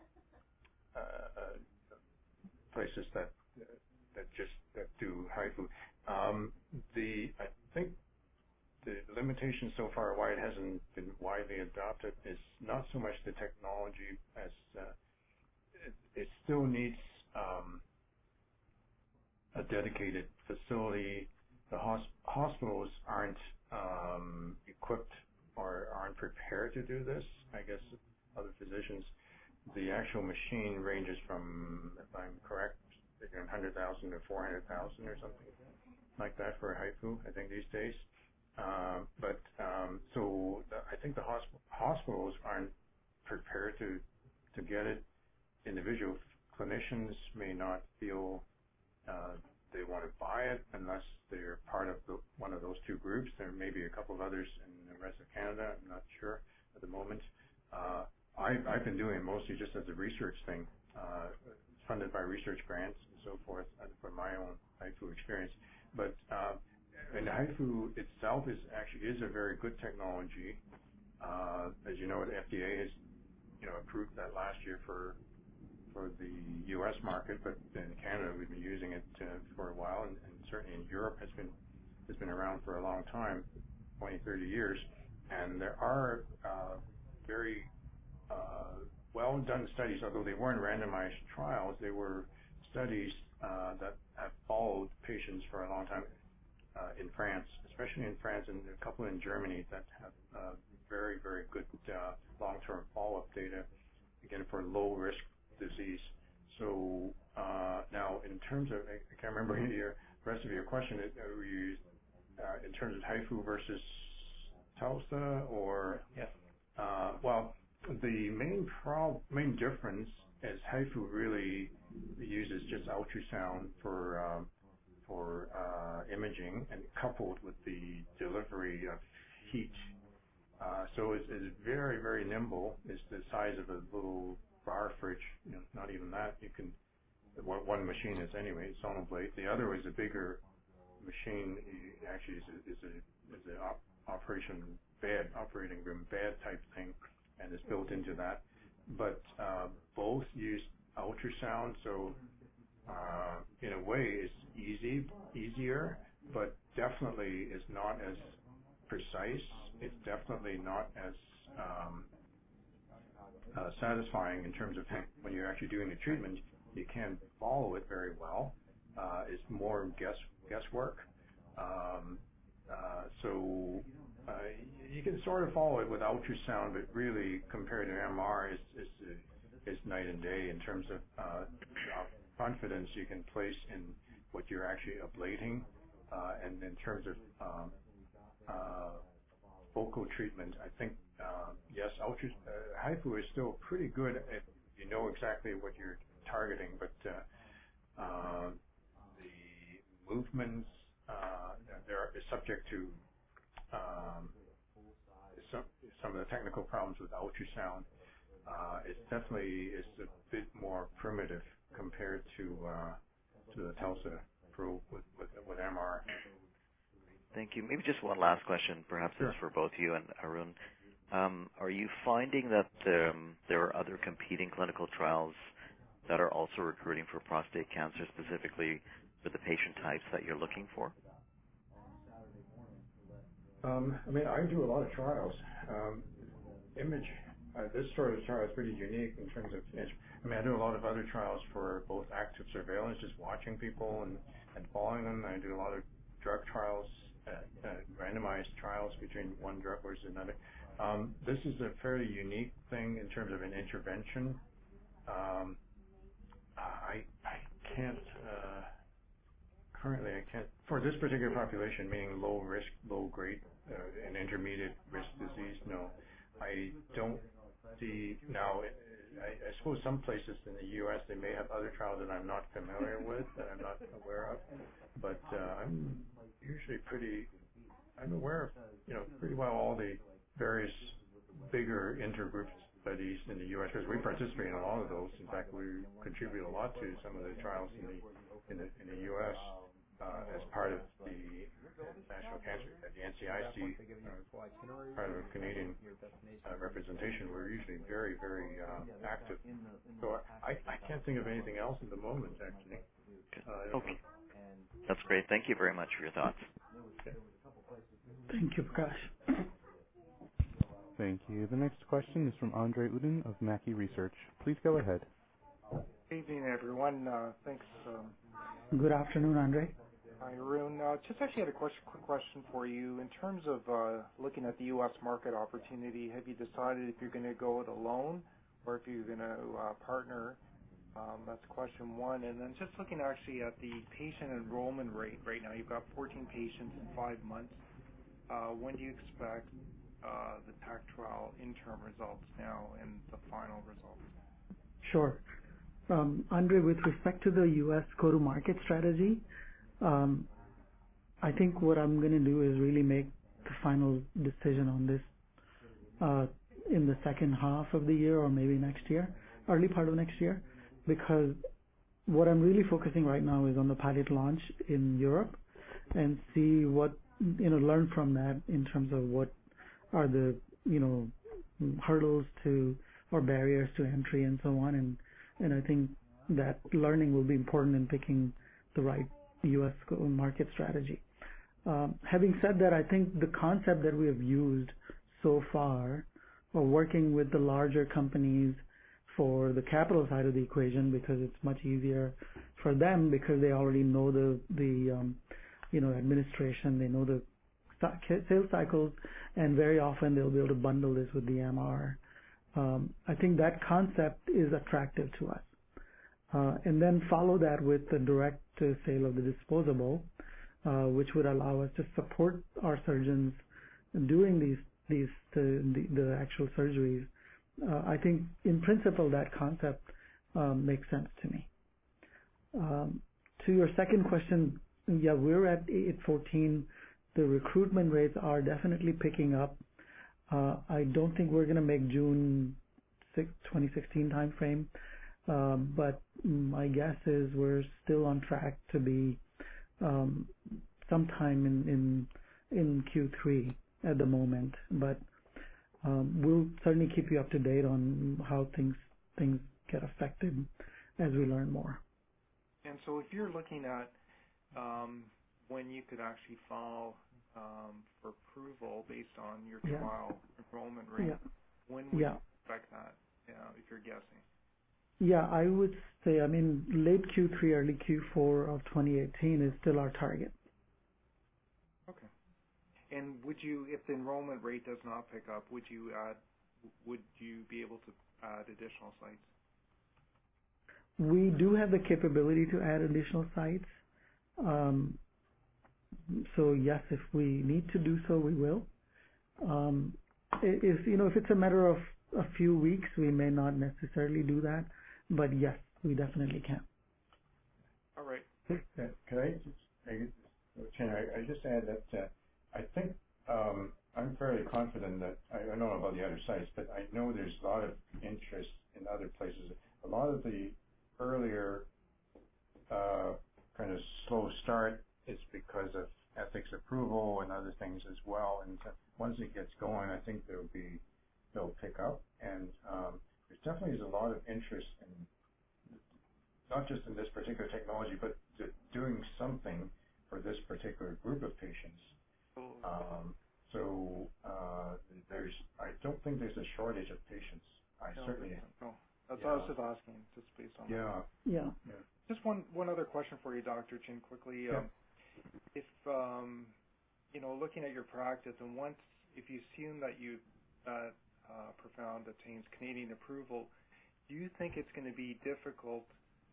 E: uh, places that that just that do HIFU. Um, the I think. The limitation so far why it hasn't been widely adopted is not so much the technology as uh, it, it still needs um, a dedicated facility. The hosp- hospitals aren't um, equipped or aren't prepared to do this. I guess other physicians, the actual machine ranges from, if I'm correct, one hundred thousand to four hundred thousand or something like that for a HIFU, I think these days. Uh, but um, so the, I think the hosp- hospitals aren't prepared to to get it. Individual clinicians may not feel uh, they want to buy it unless they're part of the, one of those two groups. There may be a couple of others in the rest of Canada. I'm not sure at the moment. Uh, I, I've been doing it mostly just as a research thing, uh, funded by research grants and so forth, and for my own HIFU experience. But uh, And HIFU itself is actually is a very good technology. Uh, as you know, the F D A has, you know, approved that last year for for the U S market, but in Canada we've been using it uh, for a while, and, and certainly in Europe has been has been around for a long time, twenty, thirty years. And there are uh, very uh, well done studies, although they weren't randomized trials. They were studies uh, that have followed patients for a long time. Uh, in France, especially in France, and a couple in Germany that have uh, very, very good uh, long-term follow-up data, again, for low-risk disease. So uh, now, in terms of, I can't remember your rest of your question, it, uh, were you, uh, in terms of HIFU versus TULSA, or,
C: yes.
E: uh, well, the main prob- main difference is HIFU really uses just ultrasound for um, for uh, imaging and coupled with the delivery of heat. Uh, so it's, it's very, very nimble. It's the size of a little bar fridge, you know, not even that. You can, one machine is anyway, Sonoblade. The other is a bigger machine, actually is a, is a, is a op, operation bed, operating room bed type thing, and it's built into that. But uh, both use ultrasound, so Uh, in a way, it's easy, easier, but definitely is not as precise. It's definitely not as um, uh, satisfying in terms of when you're actually doing the treatment. You can't follow it very well. Uh, it's more guess guesswork. Um, uh, so uh, you can sort of follow it with ultrasound, but really compared to M R, is is is night and day in terms of uh, confidence you can place in what you're actually ablating, uh, and in terms of um, uh, focal treatment, I think uh, yes, ultra uh, HIFU is still pretty good if you know exactly what you're targeting, but uh, uh, the movements. Uh, they're subject to um, some, some of the technical problems with ultrasound. Uh, it's definitely is a bit more primitive compared to uh, to the TULSA Pro with, with, with M R.
G: Thank you. Maybe just one last question, perhaps
E: Sure.
G: it's for both you and Arun. Um, are you finding that um, there are other competing clinical trials that are also recruiting for prostate cancer, specifically for the patient types that you're looking for?
E: Um, I mean, I do a lot of trials. Um, image, uh, this sort of trial is pretty unique in terms of, I mean, I do a lot of other trials for both active surveillance, just watching people and, and following them. I do a lot of drug trials, uh, uh, randomized trials between one drug versus another. Um, this is a fairly unique thing in terms of an intervention. Um, I, I can't, uh, currently I can't, for this particular population, meaning low risk, low grade, uh, and intermediate risk disease, no. I don't see, now, I, I suppose some places in the U S, they may have other trials that I'm not familiar with, that I'm not aware of, but uh, I'm usually pretty, I'm aware of, you know, pretty well all the various bigger intergroup studies in the U S because we participate in a lot of those. In fact, we contribute a lot to some of the trials in the in the, in the U S uh, as part of the National Cancer, the N C I C, uh, part of the Canadian uh, representation. We're usually very, very uh, active. So I, I can't think of anything else at the moment, actually. Uh,
G: okay. That's great. Thank you very much for your thoughts.
E: Okay.
C: Thank you, Prakash.
A: Thank you. The next question is from Andre Uden of Mackey Research. Please go ahead.
H: Good evening, everyone. Uh, thanks. Um,
C: Good afternoon, Andre.
H: Hi, Arun. Uh, just actually had a question, quick question for you. In terms of uh, looking at the U S market opportunity, have you decided if you're going to go it alone or if you're going to uh, partner? Um, that's question one. And then just looking actually at the patient enrollment rate right now, you've got fourteen patients in five months. Uh, when do you expect uh, the T A C trial interim results now and the final results?
C: Sure. Um, Andre, with respect to the U S go-to-market strategy, um, I think what I'm going to do is really make the final decision on this uh, in the second half of the year or maybe next year, early part of next year, because what I'm really focusing right now is on the pilot launch in Europe and see what, you know, learn from that in terms of what are the, you know, hurdles to or barriers to entry and so on. And, and I think that learning will be important in picking the right U S market strategy. Um, having said that, I think the concept that we have used so far of working with the larger companies for the capital side of the equation, because it's much easier for them because they already know the, the um, you know, administration, they know the sales cycles, and very often they'll be able to bundle this with the M R. Um, I think that concept is attractive to us. Uh, and then follow that with the direct uh, sale of the disposable, uh, which would allow us to support our surgeons doing these these the, the, the actual surgeries. Uh, I think in principle that concept um, makes sense to me. Um, to your second question, yeah, we're at eight fourteen. The recruitment rates are definitely picking up. Uh, I don't think we're going to make June sixth, twenty sixteen timeframe. Um, but my guess is we're still on track to be um, sometime in, in in Q three at the moment. But um, we'll certainly keep you up to date on how things things get affected as we learn more.
H: And so, if you're looking at um, when you could actually file um, for approval based on your
C: Yeah.
H: trial enrollment rate,
C: Yeah.
H: when would
C: Yeah.
H: you expect that? Yeah, if you're guessing.
C: Yeah, I would say, I mean, late Q three, early Q four of twenty eighteen is still our target.
H: Okay. And would you, if the enrollment rate does not pick up, would you add, would you be able to add additional sites?
C: We do have the capability to add additional sites. Um, so yes, if we need to do so, we will. Um, if, you know, if it's a matter of a few weeks, we may not necessarily do that. But yes, we definitely can.
H: All right.
E: Can I just Chin, I, I just add that uh, I think um, I'm fairly confident that I, I don't know about the other sites, but I know there's a lot of interest in other places. A lot of the earlier uh, kind of slow start is because of ethics approval and other things as well. And once it gets going, I think there'll be they'll pick up. And um, there definitely is a lot of interest in not just in this particular technology, but doing something for this particular group of patients. Um, so uh, there's, I don't think there's a shortage of patients. I
H: no,
E: certainly.
H: No, that's
E: yeah.
H: what I was just asking, just based on
E: yeah.
H: that.
C: Yeah.
E: Yeah.
H: Just one one other question for you, Doctor Chin, quickly.
E: Yeah.
H: Um, if um, you know, looking at your practice, and once if you assume that you that uh, Profound attains Canadian approval, do you think it's going to be difficult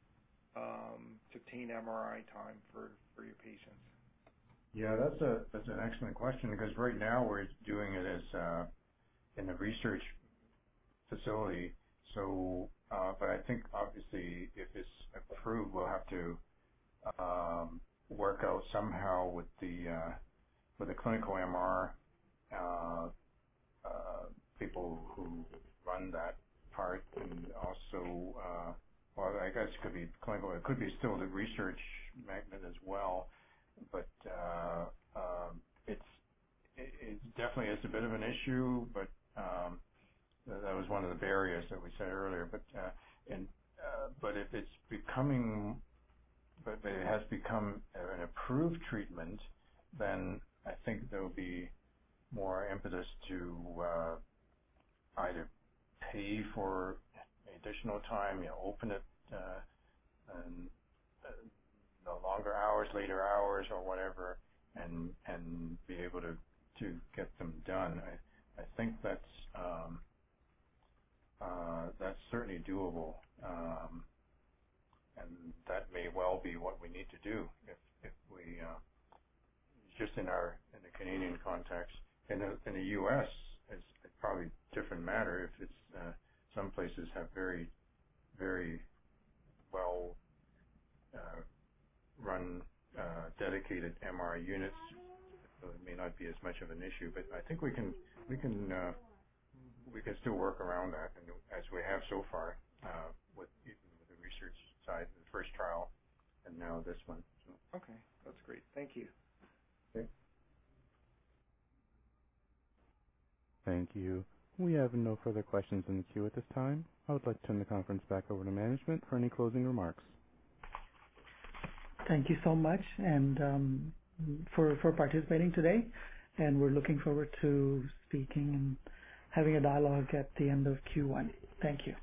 H: um, to obtain M R I time for, for your patients?
E: Yeah, that's a that's an excellent question, because right now we're doing it as uh, in a research facility. So, uh, but I think obviously if it's approved, we'll have to um, work out somehow with the uh, with the clinical M R uh, uh, people who run that part, and also, uh, well, I guess it could be clinical. It could be still the research magnet as well, but uh, um, it's it, it definitely is a bit of an issue, but. Um, That was one of the barriers that we said earlier. But uh, and uh, but if it's becoming, but it has become an approved treatment, then I think there will be more impetus to uh, either pay for additional time, you know, open it, uh, and uh, the longer hours, later hours, or whatever, and and be able to to get them done. I I think that's. Um, Uh, that's certainly doable, um, and that may well be what we need to do if, if we, uh, just in our in the Canadian context. In the, in the U S, it's probably a different matter. If it's uh, some places have very, very well uh, run, uh, dedicated M R I units, so it may not be as much of an issue. But I think we can we can. Uh, we can still work around that, and as we have so far uh, with even with the research side, the first trial, and now this one. So.
H: Okay, that's great. Thank you.
E: Okay.
A: Thank you. We have no further questions in the queue at this time. I would like to turn the conference back over to management for any closing remarks.
C: Thank you so much, and um, for for participating today, and we're looking forward to speaking and having a dialogue at the end of Q one. Thank you.